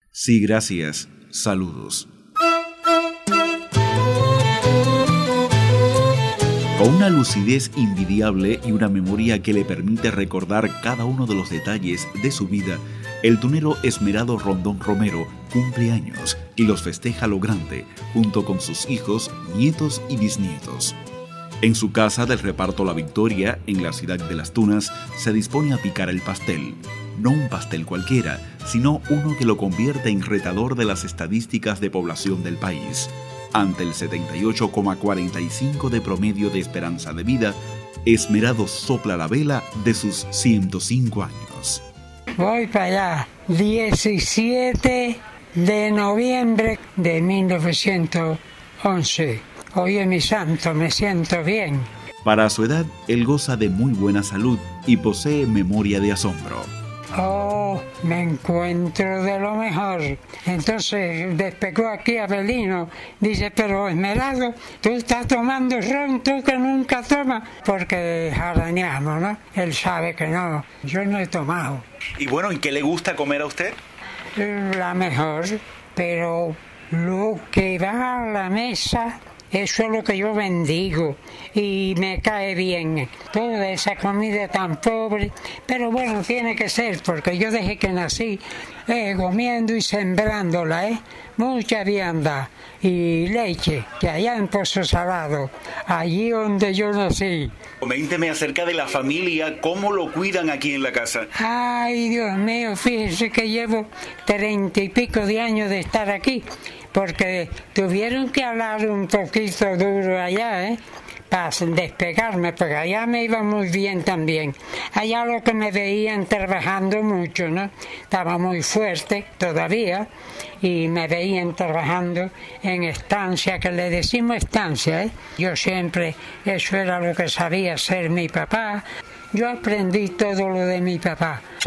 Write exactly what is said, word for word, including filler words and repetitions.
Sí, gracias. Saludos. Con una lucidez invidiable y una memoria que le permite recordar cada uno de los detalles de su vida, el tunero Esmeraldo Rondón Romero cumple años y los festeja a lo grande, junto con sus hijos, nietos y bisnietos. En su casa del reparto La Victoria, en la ciudad de Las Tunas, se dispone a picar el pastel. No un pastel cualquiera, sino uno que lo convierte en retador de las estadísticas de población del país. Ante el setenta y ocho coma cuarenta y cinco de promedio de esperanza de vida, Esmeraldo sopla la vela de sus ciento cinco años. Voy para allá, diecisiete de noviembre de mil novecientos once. Hoy es mi santo, me siento bien. Para su edad, él goza de muy buena salud y posee memoria de asombro. Oh, me encuentro de lo mejor. Entonces despegó aquí Abelino. Dice, pero Esmeraldo, tú estás tomando ron, tú que nunca tomas. Porque jaraneamos, ¿no? Él sabe que no, yo no he tomado. Y bueno, ¿y qué le gusta comer a usted? La mejor, pero lo que va a la mesa, eso es lo que yo bendigo y me cae bien. Toda esa comida tan pobre, pero bueno, tiene que ser, porque yo desde que nací eh, comiendo y sembrándola, ¿eh? Mucha vianda y leche, que allá en Pozo Salado, allí donde yo nací. Coménteme acerca de la familia, cómo lo cuidan aquí en la casa. Ay, Dios mío, fíjese que llevo treinta y pico de años de estar aquí, porque tuvieron que hablar un poquito duro allá, ¿eh? Para despegarme, porque allá me iba muy bien también. Allá lo que me veían trabajando mucho, ¿no? Estaba muy fuerte todavía y me veían trabajando en estancia, que le decimos estancia, ¿eh? Yo siempre, eso era lo que sabía hacer mi papá. Yo aprendí todo lo de mi papá.